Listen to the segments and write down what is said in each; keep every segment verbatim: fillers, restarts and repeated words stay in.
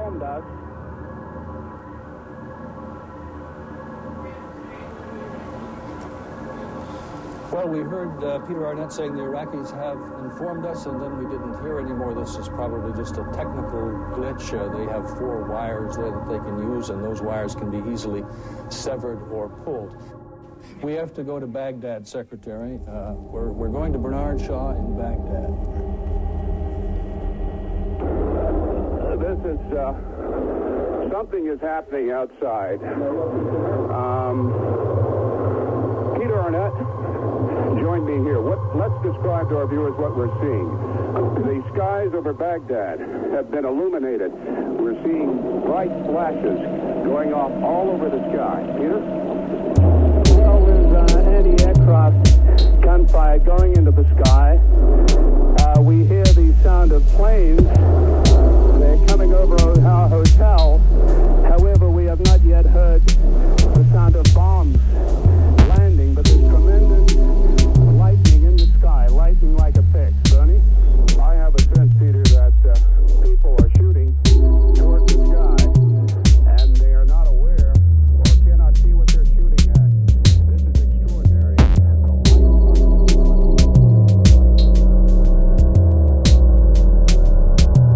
informed us Well, we heard uh, Peter Arnett saying the Iraqis have informed us, and then we didn't hear anymore. This is probably just a technical glitch. Uh, they have four wires there that they can use, and those wires can be easily severed or pulled. We have to go to Baghdad, Secretary. Uh, we're, we're going to Bernard Shaw in Baghdad. Uh, this is, uh, something is happening outside. Um, Peter Arnett joined me here. What, let's describe to our viewers what we're seeing. The skies over Baghdad have been illuminated. We're seeing bright flashes going off all over the sky. Peter? Well, there's uh, anti-aircraft gunfire going into the sky. Uh, we hear the sound of planes. They're coming over our hotel. However, we have not yet heard the sound of bombs landing, but there's tremendous lightning in the sky, lightning like a fix. Bernie? I have a sense, Peter, that uh, people are shooting towards the sky, and they are not aware or cannot see what they're shooting at. This is extraordinary. The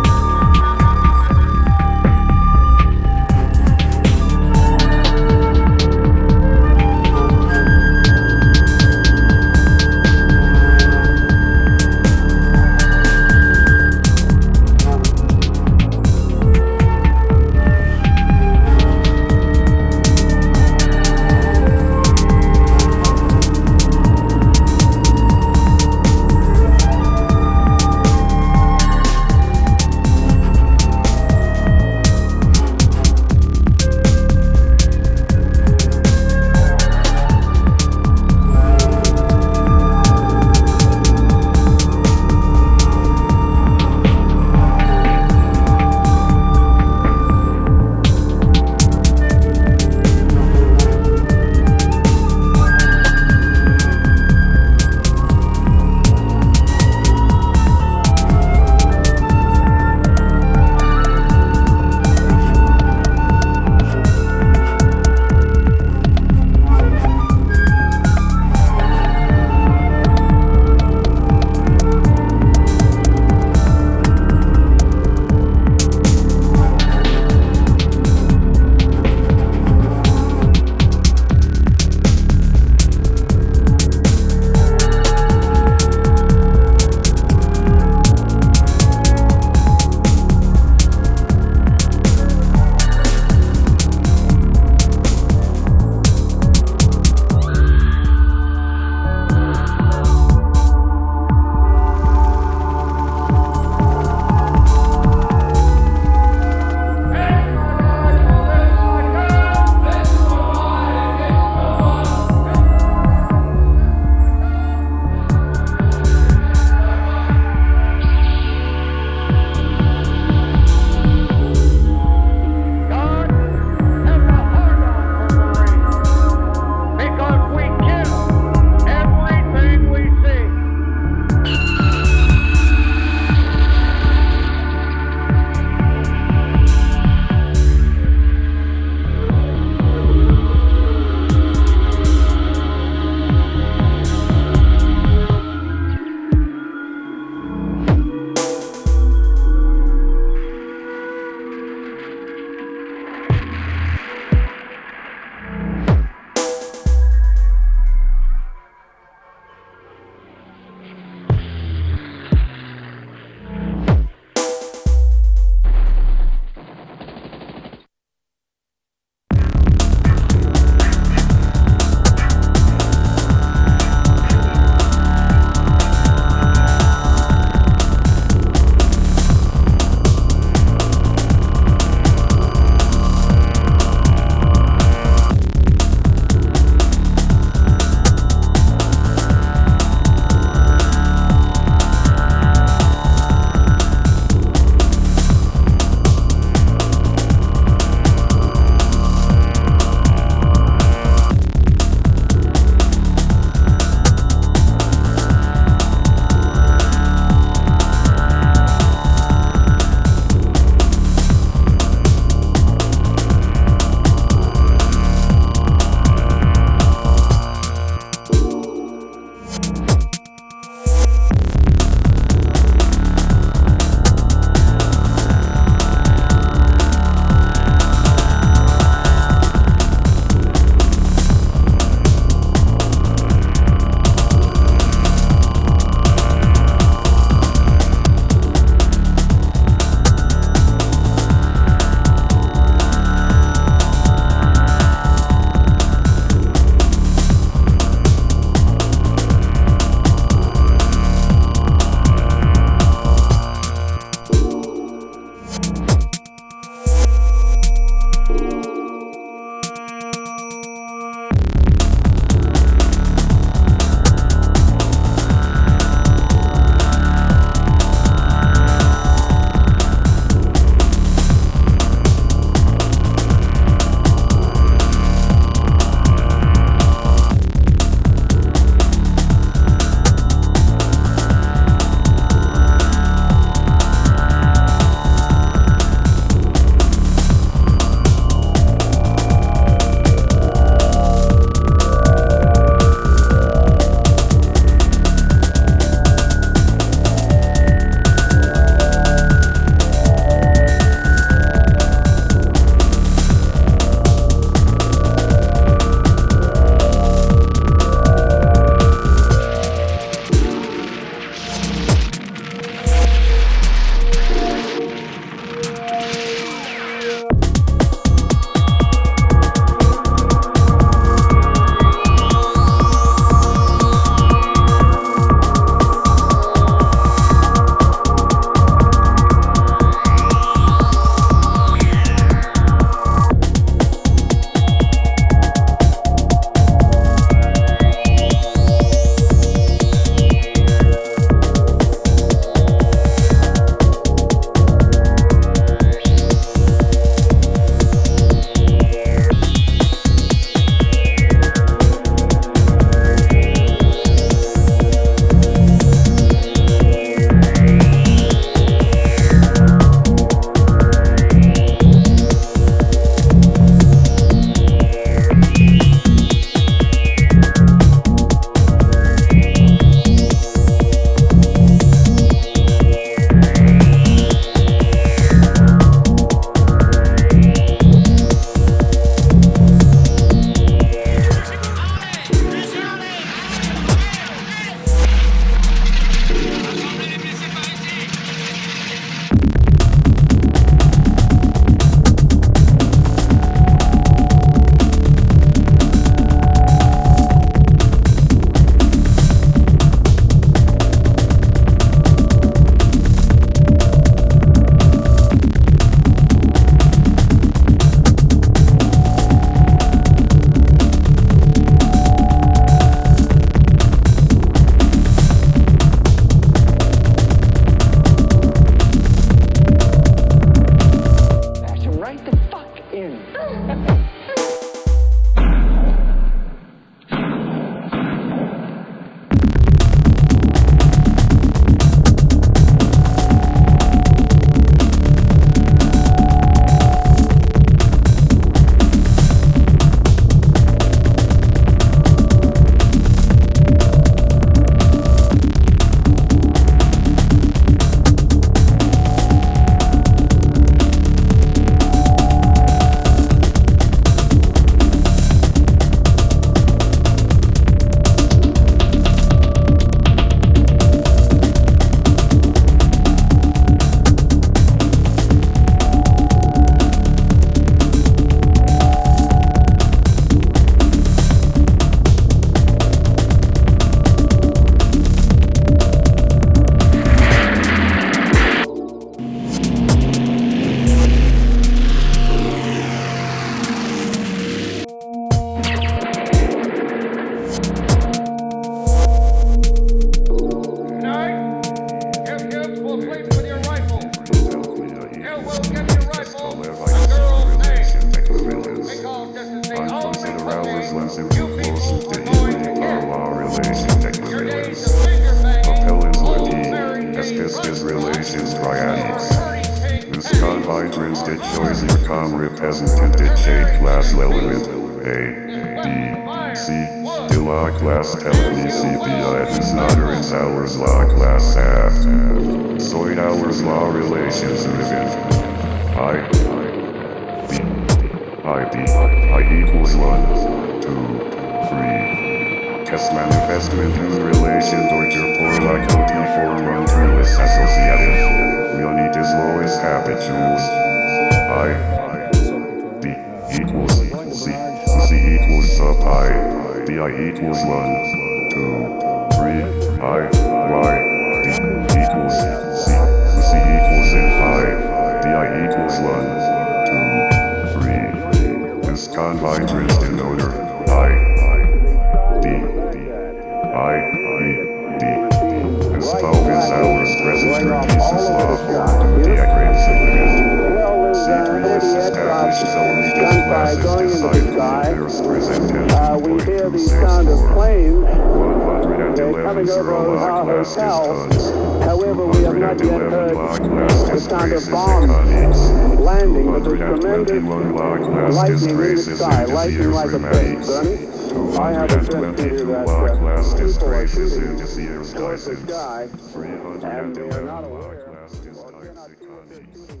Relations and close to our relation technicals. Appellants Lati, Estes Relations Triadics. This conhydrins did choice your com represented did shade class element A, B, C, de la class telemi C P I is not or is hours la class F. Soid hours law relations within I, B, I, B, I equals one, two, three. Test manifestment in relation Deutscher por like O T form run through is associative. Unit is lowest habituals. I, B equals C, C equals sub I, D I equals one, two, three, I, Y, D equals C, C equals F I, D I equals one, two, three. This conhydrins denoter I, D, I, E, D. This tau is ours present pieces law for diagrams of limit. C three is established only this class is decided there's present Uh, we hear these sound of planes. They're coming over our hotel. However, we have not yet heard the sound of bombs landing, but there's tremendous lightning in the sky, lightning like a bird. Bernie, I have a sense to hear that uh, people are shooting towards the sky, and we are not aware, or cannot see